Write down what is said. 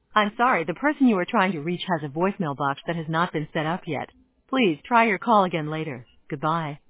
I'm sorry, the person you are trying to reach has a voicemail box that has not been set up yet. Please try your call again later. Goodbye.